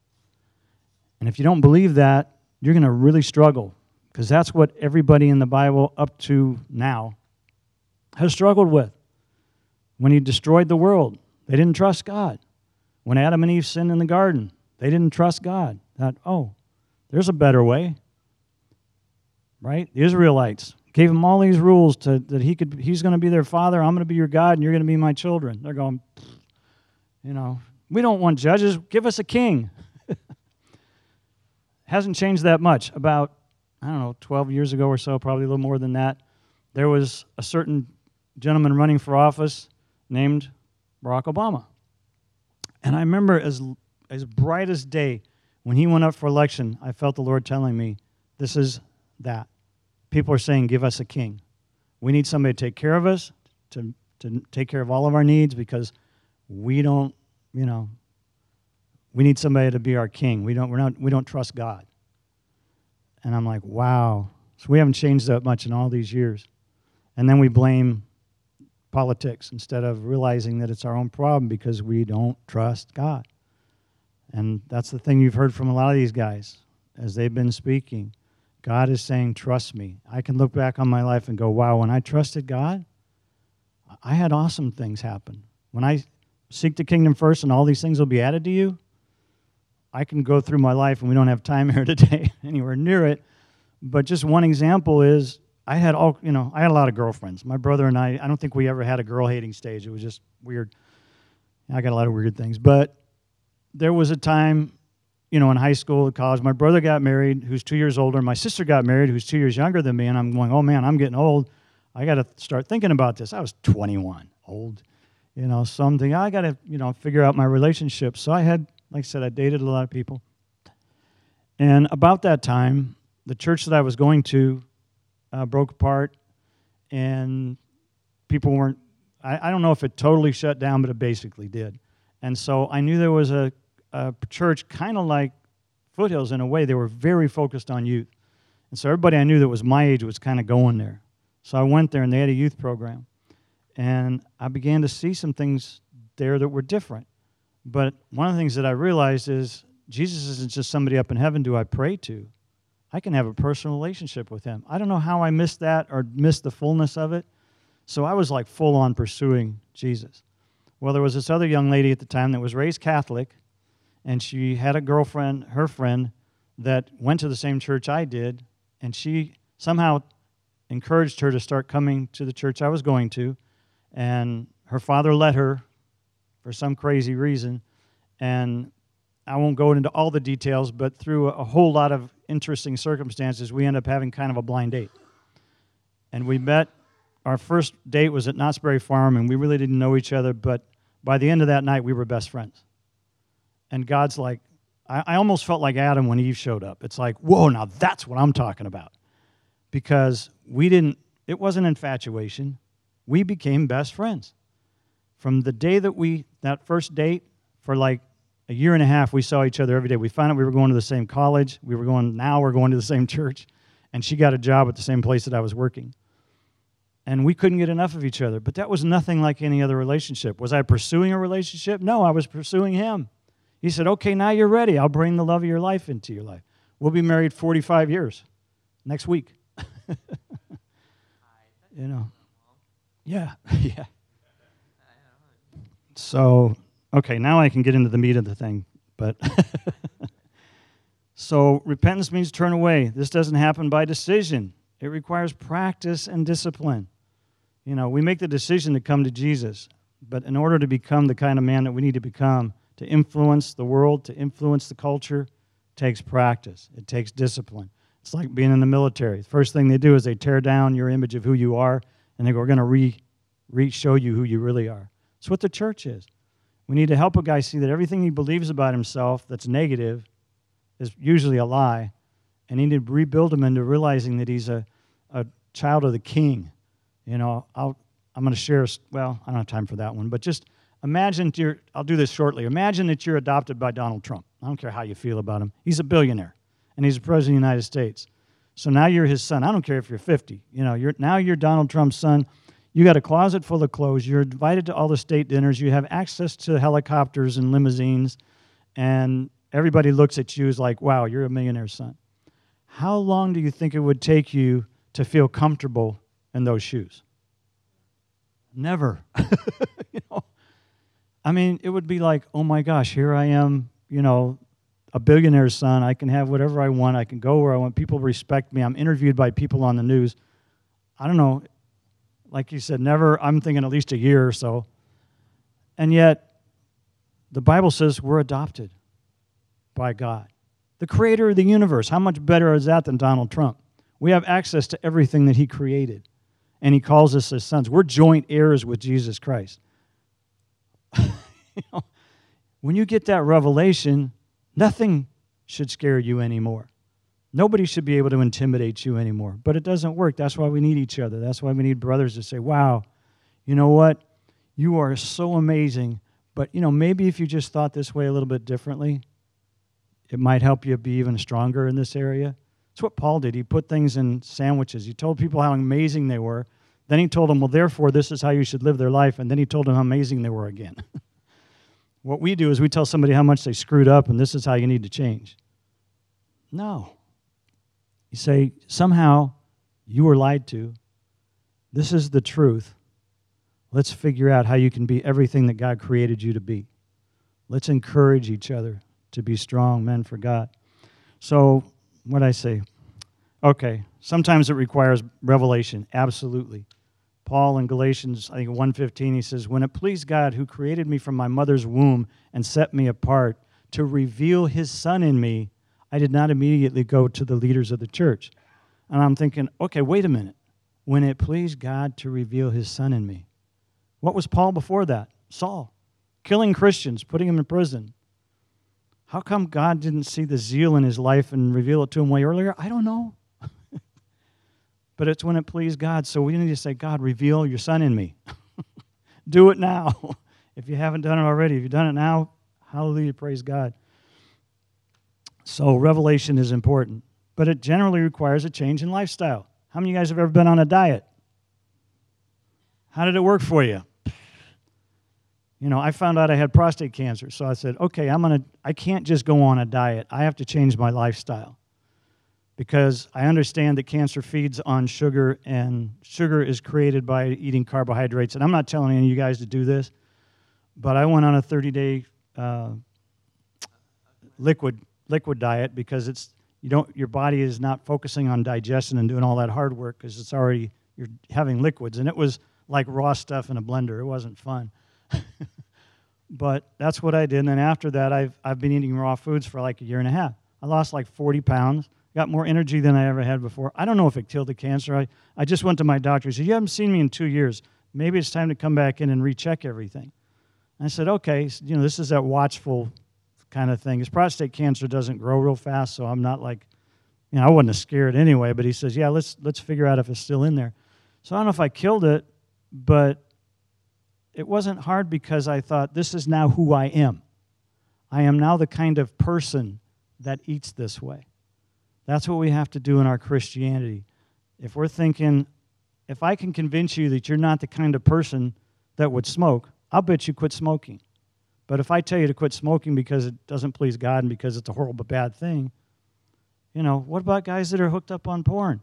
And if you don't believe that, you're going to really struggle, because that's what everybody in the Bible up to now has struggled with. When he destroyed the world, they didn't trust God. When Adam and Eve sinned in the garden, they didn't trust God. Thought, oh, there's a better way. Right? The Israelites gave him all these rules to that he could. He's going to be their father. I'm going to be your God, and you're going to be my children. They're going, you know, we don't want judges. Give us a king. Hasn't changed that much. About, I don't know, twelve years ago or so, probably a little more than that, there was a certain gentleman running for office named Barack Obama. And I remember as as bright as day, when he went up for election, I felt the Lord telling me, this is that. People are saying, give us a king. We need somebody to take care of us, to, to take care of all of our needs, because we don't, you know, we need somebody to be our king. We don't, we're not, we don't trust God. And I'm like, wow. So we haven't changed that much in all these years. And then we blame politics instead of realizing that it's our own problem because we don't trust God. And that's the thing you've heard from a lot of these guys as they've been speaking. God is saying, trust me. I can look back on my life and go, wow, when I trusted God, I had awesome things happen. When I seek the kingdom first and all these things will be added to you, I can go through my life, and we don't have time here today anywhere near it. But just one example is I had all, you know, I had a lot of girlfriends. My brother and I, I don't think we ever had a girl-hating stage. It was just weird. I got a lot of weird things. But there was a time, you know, in high school, college, my brother got married, who's two years older. My sister got married, who's two years younger than me. And I'm going, oh, man, I'm getting old. I got to start thinking about this. I was twenty-one, old, you know, something. I got to, you know, figure out my relationship. So I had, like I said, I dated a lot of people. And about that time, the church that I was going to uh, broke apart, and people weren't, I, I don't know if it totally shut down, but it basically did. And so I knew there was a, a church kind of like Foothills in a way. They were very focused on youth. And so everybody I knew that was my age was kind of going there. So I went there, and they had a youth program. And I began to see some things there that were different. But one of the things that I realized is Jesus isn't just somebody up in heaven do I pray to. I can have a personal relationship with him. I don't know how I missed that or missed the fullness of it. So I was like full on pursuing Jesus. Well, there was this other young lady at the time that was raised Catholic, and she had a girlfriend, her friend, that went to the same church I did, and she somehow encouraged her to start coming to the church I was going to, and her father let her for some crazy reason, and I won't go into all the details, but through a whole lot of interesting circumstances, we ended up having kind of a blind date. And we met, our first date was at Knott's Berry Farm, and we really didn't know each other, but by the end of that night, we were best friends. And God's like, I, I almost felt like Adam when Eve showed up. It's like, whoa, now that's what I'm talking about. Because we didn't, it wasn't infatuation. We became best friends. From the day that we, that first date, for like a year and a half, we saw each other every day. We found out we were going to the same college. We were going, now we're going to the same church. And she got a job at the same place that I was working. And we couldn't get enough of each other. But that was nothing like any other relationship. Was I pursuing a relationship? No, I was pursuing him. He said, okay, now you're ready. I'll bring the love of your life into your life. We'll be married forty-five years next week. You know. Yeah, yeah. So, okay, now I can get into the meat of the thing. But so repentance means turn away. This doesn't happen by decision. It requires practice and discipline. You know, we make the decision to come to Jesus, but in order to become the kind of man that we need to become, to influence the world, to influence the culture, it takes practice. It takes discipline. It's like being in the military. The first thing they do is they tear down your image of who you are, and they go, we're going to re, re show you who you really are. That's what the church is. We need to help a guy see that everything he believes about himself that's negative is usually a lie, and he need to rebuild him into realizing that he's a, a child of the King. You know, I'll, I'm going to share, well, I don't have time for that one, but just imagine you're, I'll do this shortly. Imagine that you're adopted by Donald Trump. I don't care how you feel about him. He's a billionaire, and he's the president of the United States. So now you're his son. I don't care if you're fifty. You know, you're now you're Donald Trump's son. You got a closet full of clothes. You're invited to all the state dinners. You have access to helicopters and limousines, and everybody looks at you as like, wow, you're a millionaire's son. How long do you think it would take you to feel comfortable in those shoes? Never. You know, I mean, it would be like, oh my gosh, here I am, you know, a billionaire's son. I can have whatever I want. I can go where I want. People respect me. I'm interviewed by people on the news. I don't know. Like you said, never. I'm thinking at least a year or so. And yet, the Bible says we're adopted by God, the creator of the universe. How much better is that than Donald Trump? We have access to everything that he created, and he calls us his sons. We're joint heirs with Jesus Christ. You know, when you get that revelation, nothing should scare you anymore. Nobody should be able to intimidate you anymore. But it doesn't work. That's why we need each other. That's why we need brothers to say, wow, you know what? You are so amazing. But, you know, maybe if you just thought this way a little bit differently, it might help you be even stronger in this area. That's what Paul did. He put things in sandwiches. He told people how amazing they were. Then he told them, well, therefore, this is how you should live their life. And then he told them how amazing they were again. What we do is we tell somebody how much they screwed up, and this is how you need to change. No. You say, somehow you were lied to. This is the truth. Let's figure out how you can be everything that God created you to be. Let's encourage each other to be strong men for God. So, what did I say? Okay, sometimes it requires revelation. Absolutely. Paul in Galatians, I think one fifteen, he says, when it pleased God who created me from my mother's womb and set me apart to reveal his son in me, I did not immediately go to the leaders of the church. And I'm thinking, okay, wait a minute. When it pleased God to reveal his son in me. What was Paul before that? Saul. Killing Christians, putting them in prison. How come God didn't see the zeal in his life and reveal it to him way earlier? I don't know. But it's when it pleased God. So we need to say, God, reveal your son in me. Do it now. If you haven't done it already, if you've done it now, hallelujah, praise God. So revelation is important. But it generally requires a change in lifestyle. How many of you guys have ever been on a diet? How did it work for you? You know, I found out I had prostate cancer, so I said, okay, I'm gonna, I can't just go on a diet. I have to change my lifestyle because I understand that cancer feeds on sugar, and sugar is created by eating carbohydrates. And I'm not telling any of you guys to do this, but I went on a thirty-day uh, liquid liquid diet because it's you don't your body is not focusing on digestion and doing all that hard work because it's already you're having liquids, and it was like raw stuff in a blender. It wasn't fun. But that's what I did. And then after that, I've I've been eating raw foods for like a year and a half. I lost like forty pounds, got more energy than I ever had before. I don't know if it killed the cancer. I, I just went to my doctor. He said, you haven't seen me in two years. Maybe it's time to come back in and recheck everything. And I said, okay, so, you know, this is that watchful kind of thing. His prostate cancer doesn't grow real fast, so I'm not like, you know, I wasn't scared anyway. But he says, yeah, let's let's figure out if it's still in there. So I don't know if I killed it, but it wasn't hard because I thought, this is now who I am. I am now the kind of person that eats this way. That's what we have to do in our Christianity. If we're thinking, if I can convince you that you're not the kind of person that would smoke, I'll bet you quit smoking. But if I tell you to quit smoking because it doesn't please God and because it's a horrible, bad thing, you know, what about guys that are hooked up on porn?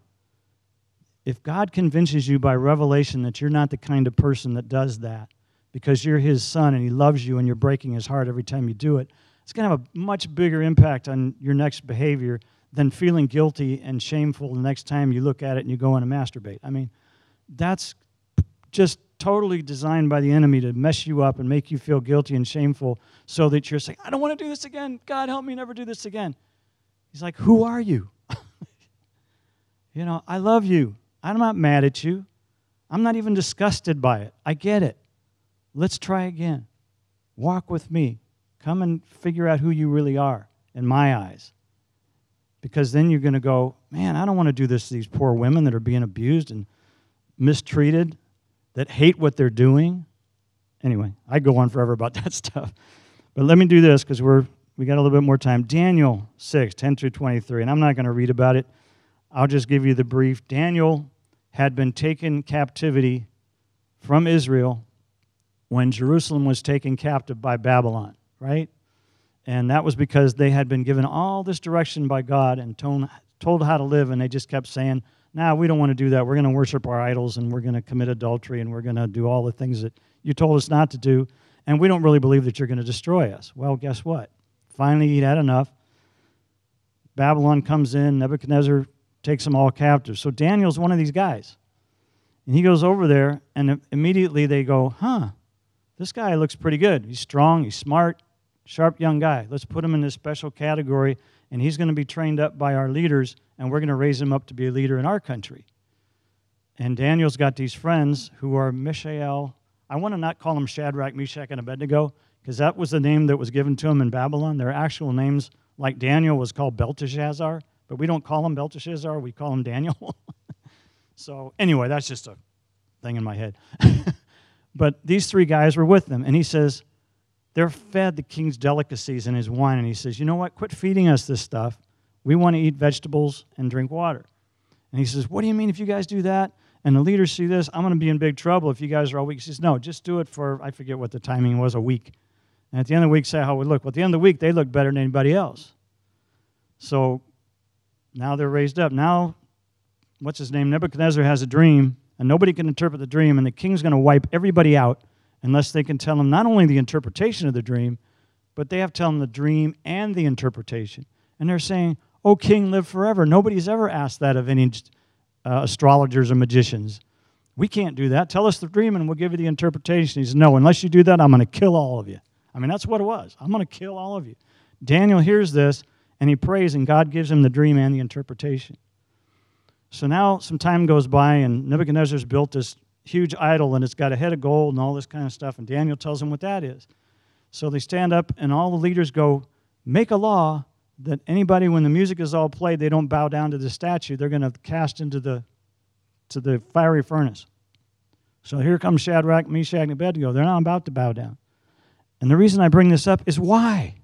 If God convinces you by revelation that you're not the kind of person that does that, because you're his son and he loves you and you're breaking his heart every time you do it, it's going to have a much bigger impact on your next behavior than feeling guilty and shameful the next time you look at it and you go in and masturbate. I mean, that's just totally designed by the enemy to mess you up and make you feel guilty and shameful so that you're saying, I don't want to do this again. God, help me never do this again. He's like, who are you? You know, I love you. I'm not mad at you. I'm not even disgusted by it. I get it. Let's try again. Walk with me. Come and figure out who you really are in my eyes. Because then you're going to go, man, I don't want to do this to these poor women that are being abused and mistreated, that hate what they're doing. Anyway, I go on forever about that stuff. But let me do this because we're we got a little bit more time. Daniel six, ten through twenty-three, and I'm not going to read about it. I'll just give you the brief. Daniel had been taken captivity from Israel when Jerusalem was taken captive by Babylon, right? And that was because they had been given all this direction by God and told, told how to live, and they just kept saying, nah, we don't want to do that. We're going to worship our idols, and we're going to commit adultery, and we're going to do all the things that you told us not to do, and we don't really believe that you're going to destroy us. Well, guess what? Finally, he'd had enough. Babylon comes in. Nebuchadnezzar takes them all captive. So Daniel's one of these guys. And he goes over there, and immediately they go, huh, this guy looks pretty good. He's strong, he's smart, sharp young guy. Let's put him in this special category, and he's going to be trained up by our leaders, and we're going to raise him up to be a leader in our country. And Daniel's got these friends who are Mishael. I want to not call them Shadrach, Meshach, and Abednego, because that was the name that was given to him in Babylon. Their actual names, like Daniel, was called Belteshazzar, but we don't call him Belteshazzar, we call him Daniel. So anyway, that's just a thing in my head. But these three guys were with them, and he says, they're fed the king's delicacies and his wine, and he says, you know what, quit feeding us this stuff. We want to eat vegetables and drink water. And he says, what do you mean if you guys do that? And the leaders see this, I'm going to be in big trouble if you guys are all weak. He says, no, just do it for, I forget what the timing was, a week. And at the end of the week, say how we look. Well, at the end of the week, they look better than anybody else. So now they're raised up. Now, what's his name? Nebuchadnezzar has a dream, and nobody can interpret the dream, and the king's going to wipe everybody out unless they can tell him not only the interpretation of the dream, but they have to tell him the dream and the interpretation. And they're saying, oh, king, live forever. Nobody's ever asked that of any uh, astrologers or magicians. We can't do that. Tell us the dream, and we'll give you the interpretation. He says, no, unless you do that, I'm going to kill all of you. I mean, that's what it was. I'm going to kill all of you. Daniel hears this, and he prays, and God gives him the dream and the interpretation. So now some time goes by, and Nebuchadnezzar's built this huge idol, and it's got a head of gold and all this kind of stuff, and Daniel tells him what that is. So they stand up, and all the leaders go, make a law that anybody, when the music is all played, they don't bow down to the statue. They're going to cast into the to the fiery furnace. So here comes Shadrach, Meshach, and Abednego. They're not about to bow down. And the reason I bring this up is why?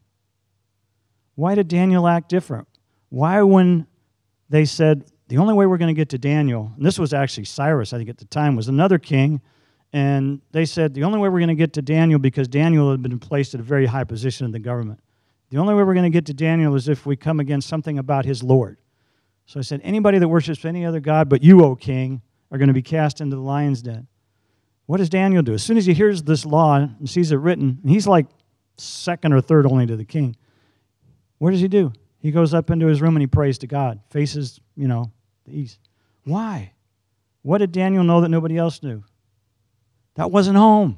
Why did Daniel act different? Why, when they said, the only way we're going to get to Daniel, and this was actually Cyrus, I think at the time, was another king, And they said, the only way we're going to get to Daniel, because Daniel had been placed at a very high position in the government, the only way we're going to get to Daniel is if we come against something about his Lord. So I said, anybody that worships any other god but you, O king, are going to be cast into the lion's den. What does Daniel do? As soon as he hears this law and sees it written, and he's like second or third only to the king, what does he do? He goes up into his room and he prays to God, faces, you know, the east. Why? What did Daniel know that nobody else knew? That wasn't home.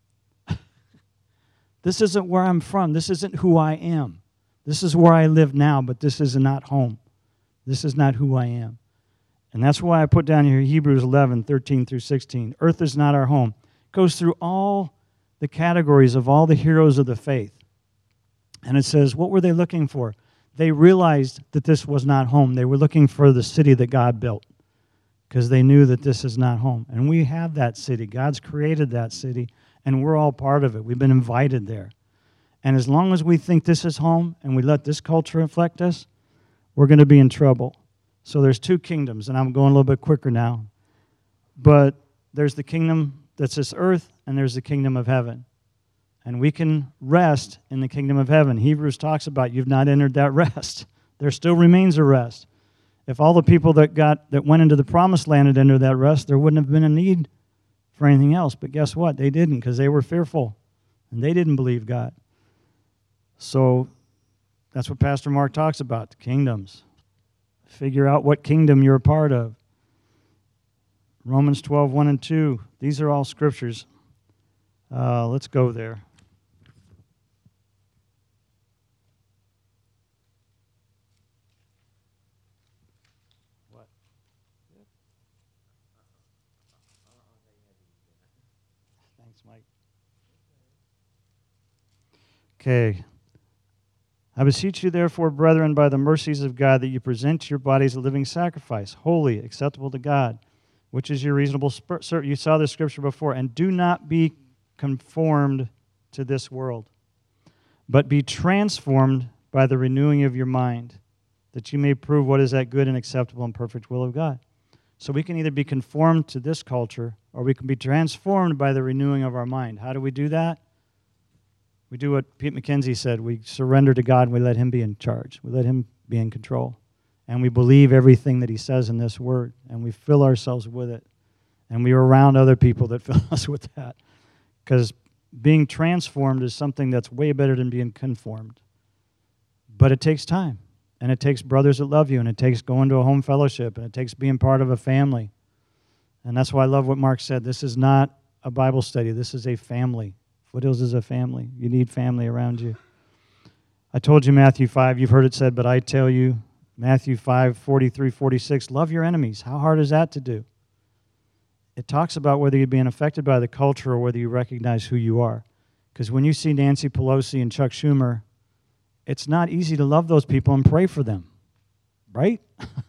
This isn't where I'm from. This isn't who I am. This is where I live now, but this is not home. This is not who I am. And that's why I put down here Hebrews eleven, thirteen through sixteen. Earth is not our home. It goes through all the categories of all the heroes of the faith. And it says, what were they looking for? They realized that this was not home. They were looking for the city that God built because they knew that this is not home. And we have that city. God's created that city, and we're all part of it. We've been invited there. And as long as we think this is home and we let this culture affect us, we're going to be in trouble. So there's two kingdoms, and I'm going a little bit quicker now. But there's the kingdom that's this earth, and there's the kingdom of heaven. And we can rest in the kingdom of heaven. Hebrews talks about you've not entered that rest. There still remains a rest. If all the people that got that went into the promised land had entered that rest, there wouldn't have been a need for anything else. But guess what? They didn't, because they were fearful, and they didn't believe God. So that's what Pastor Mark talks about, the kingdoms. Figure out what kingdom you're a part of. Romans twelve, one and two. These are all scriptures. Uh, let's go there. What? Thanks, Mike. Okay. I beseech you, therefore, brethren, by the mercies of God, that you present your bodies a living sacrifice, holy, acceptable to God, which is your reasonable service. You saw this scripture before. And do not be conformed to this world, but be transformed by the renewing of your mind, that you may prove what is that good and acceptable and perfect will of God. So we can either be conformed to this culture, or we can be transformed by the renewing of our mind. How do we do that? We do what Pete McKenzie said. We surrender to God and we let Him be in charge. We let Him be in control. And we believe everything that He says in this Word. And we fill ourselves with it. And we are around other people that fill us with that. Because being transformed is something that's way better than being conformed. But it takes time. And it takes brothers that love you. And it takes going to a home fellowship. And it takes being part of a family. And that's why I love what Mark said. This is not a Bible study. This is a family. Foothills is a family. You need family around you. I told you Matthew five. You've heard it said, but I tell you, Matthew five, forty-three, forty-six, love your enemies. How hard is that to do? It talks about whether you're being affected by the culture or whether you recognize who you are. Because when you see Nancy Pelosi and Chuck Schumer, it's not easy to love those people and pray for them. Right?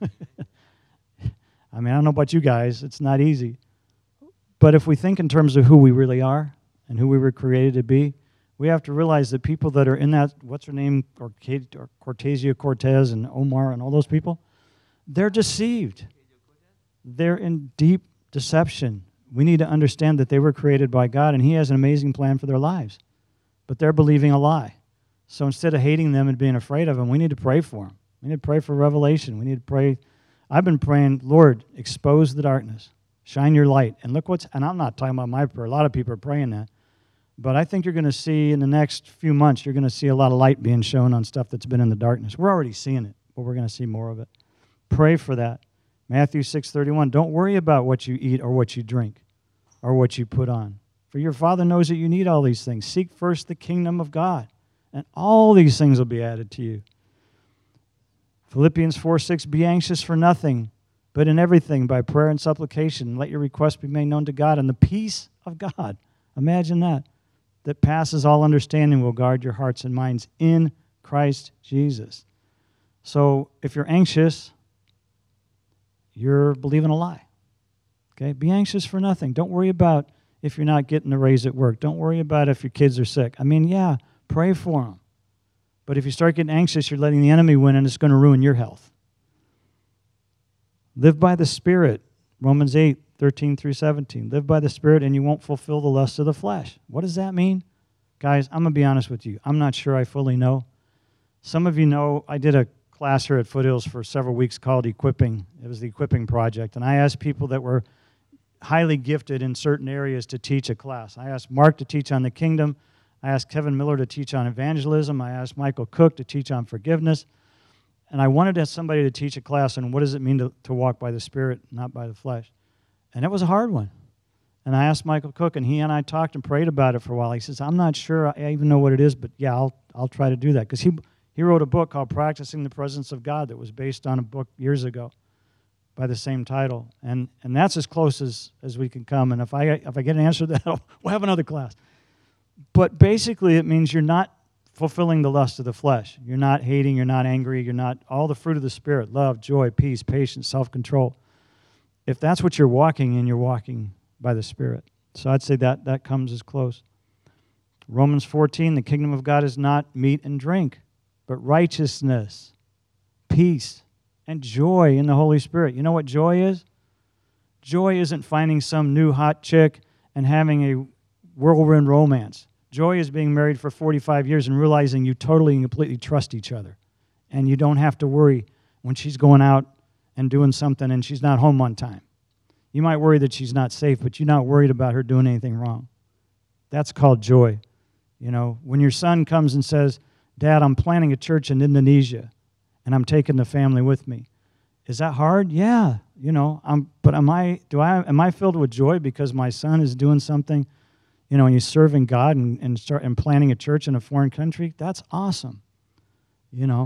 I mean, I don't know about you guys. It's not easy. But if we think in terms of who we really are, and who we were created to be, we have to realize that people that are in that, what's her name, or Cortezia Cortez and Omar and all those people, they're deceived. They're in deep deception. We need to understand that they were created by God, and He has an amazing plan for their lives. But they're believing a lie. So instead of hating them and being afraid of them, we need to pray for them. We need to pray for revelation. We need to pray. I've been praying, Lord, expose the darkness. Shine your light. And look what's, and I'm not talking about my prayer. A lot of people are praying that. But I think you're going to see in the next few months, you're going to see a lot of light being shown on stuff that's been in the darkness. We're already seeing it, but we're going to see more of it. Pray for that. Matthew six thirty-one, don't worry about what you eat or what you drink or what you put on. For your Father knows that you need all these things. Seek first the kingdom of God, and all these things will be added to you. Philippians four six, be anxious for nothing, but in everything by prayer and supplication, let your requests be made known to God, and the peace of God, imagine that, that passes all understanding will guard your hearts and minds in Christ Jesus. So if you're anxious, you're believing a lie. Okay? Be anxious for nothing. Don't worry about if you're not getting a raise at work. Don't worry about if your kids are sick. I mean, yeah, pray for them. But if you start getting anxious, you're letting the enemy win, and it's going to ruin your health. Live by the Spirit. Romans eight, thirteen through seventeen. Live by the Spirit and you won't fulfill the lust of the flesh. What does that mean? Guys, I'm going to be honest with you. I'm not sure I fully know. Some of you know I did a class here at Foothills for several weeks called Equipping. It was the Equipping Project. And I asked people that were highly gifted in certain areas to teach a class. I asked Mark to teach on the kingdom. I asked Kevin Miller to teach on evangelism. I asked Michael Cook to teach on forgiveness. And I wanted somebody to teach a class on what does it mean to, to walk by the Spirit, not by the flesh. And it was a hard one. And I asked Michael Cook, and he and I talked and prayed about it for a while. He says, I'm not sure I even know what it is, but yeah, I'll I'll try to do that. Because he, he wrote a book called Practicing the Presence of God that was based on a book years ago by the same title. And and that's as close as, as we can come. And if I if I get an answer to that, we'll have another class. But basically, it means you're not fulfilling the lust of the flesh. You're not hating, you're not angry, you're not all the fruit of the Spirit, love, joy, peace, patience, self-control. If that's what you're walking in, you're walking by the Spirit. So I'd say that that comes as close. Romans fourteen, the kingdom of God is not meat and drink, but righteousness, peace, and joy in the Holy Spirit. You know what joy is? Joy isn't finding some new hot chick and having a whirlwind romance. Joy is being married for forty-five years and realizing you totally and completely trust each other. And you don't have to worry when she's going out and doing something and she's not home on time. You might worry that she's not safe, but you're not worried about her doing anything wrong. That's called joy. You know, when your son comes and says, Dad, I'm planning a church in Indonesia, and I'm taking the family with me. Is that hard? Yeah. You know, I'm, but am I, do I, am I filled with joy because my son is doing something, you know, and he's serving God and, and, start, and planning a church in a foreign country? That's awesome. You know.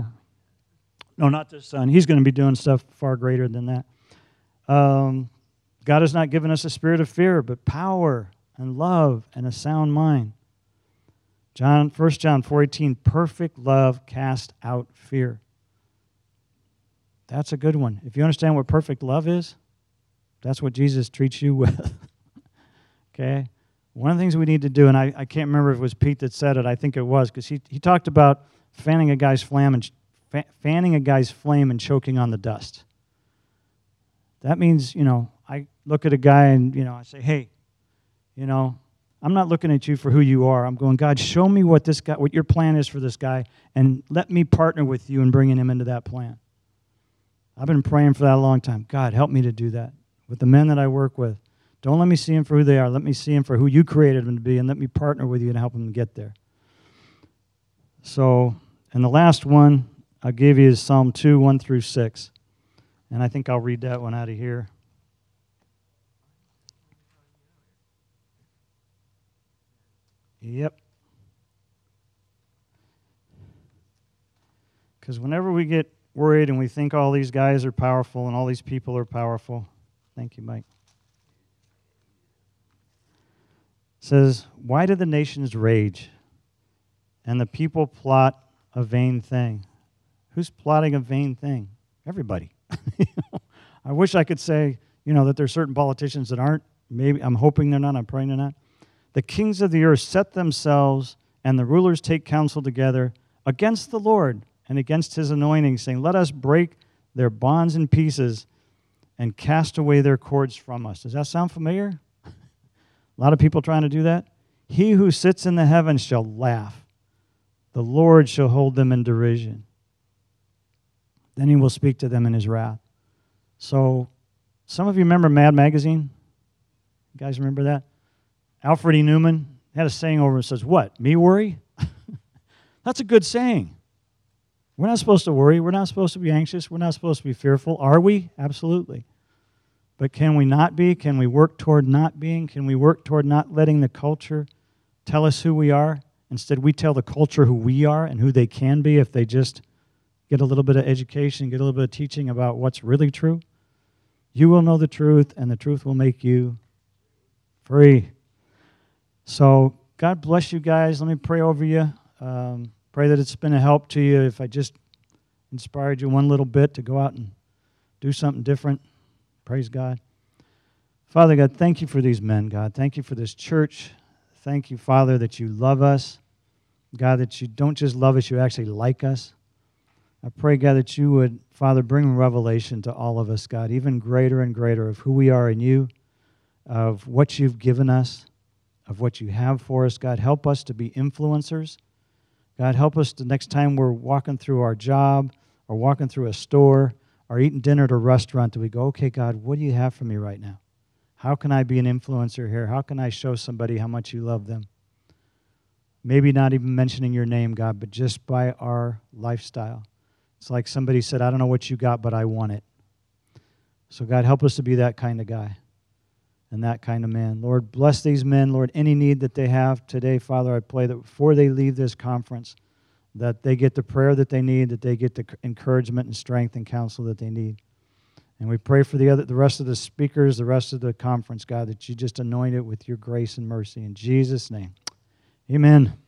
No, not this son. He's going to be doing stuff far greater than that. Um... God has not given us a spirit of fear, but power and love and a sound mind. John, First John four eighteen, perfect love casts out fear. That's a good one. If you understand what perfect love is, that's what Jesus treats you with. Okay? One of the things we need to do, and I, I can't remember if it was Pete that said it, I think it was, because he, he talked about fanning a guy's flame and fanning a guy's flame and choking on the dust. That means, you know, I look at a guy and, you know, I say, hey, you know, I'm not looking at you for who you are. I'm going, God, show me what this guy, what your plan is for this guy, and let me partner with you in bringing him into that plan. I've been praying for that a long time. God, help me to do that with the men that I work with. Don't let me see them for who they are. Let me see them for who you created them to be, and let me partner with you to help them get there. So, and the last one I'll give you is Psalm two, one through six. And I think I'll read that one out of here. Yep. Because whenever we get worried and we think all these guys are powerful and all these people are powerful, thank you, Mike. It says, why do the nations rage and the people plot a vain thing? Who's plotting a vain thing? Everybody. I wish I could say, you know, that there's certain politicians that aren't. Maybe I'm hoping they're not. I'm praying they're not. The kings of the earth set themselves, and the rulers take counsel together against the Lord and against his anointing, saying, let us break their bonds in pieces and cast away their cords from us. Does that sound familiar? A lot of people trying to do that. He who sits in the heavens shall laugh. The Lord shall hold them in derision. Then he will speak to them in his wrath. So, some of you remember Mad Magazine? You guys remember that? Alfred E. Newman had a saying over and says, what, me worry? That's a good saying. We're not supposed to worry. We're not supposed to be anxious. We're not supposed to be fearful. Are we? Absolutely. But can we not be? Can we work toward not being? Can we work toward not letting the culture tell us who we are? Instead, we tell the culture who we are and who they can be if they just get a little bit of education, get a little bit of teaching about what's really true. You will know the truth, and the truth will make you free. So God bless you guys. Let me pray over you. Um, pray that it's been a help to you if I just inspired you one little bit to go out and do something different. Praise God. Father God, thank you for these men, God. Thank you for this church. Thank you, Father, that you love us. God, that you don't just love us, you actually like us. I pray, God, that you would, Father, bring revelation to all of us, God, even greater and greater of who we are in you, of what you've given us, of what you have for us. God, help us to be influencers. God, help us the next time we're walking through our job or walking through a store or eating dinner at a restaurant, that we go, okay, God, what do you have for me right now? How can I be an influencer here? How can I show somebody how much you love them? Maybe not even mentioning your name, God, but just by our lifestyle. It's like somebody said, I don't know what you got, but I want it. So God, help us to be that kind of guy and that kind of man. Lord, bless these men. Lord, any need that they have today, Father, I pray that before they leave this conference, that they get the prayer that they need, that they get the encouragement and strength and counsel that they need. And we pray for the other, the rest of the speakers, the rest of the conference, God, that you just anoint it with your grace and mercy. In Jesus' name, amen.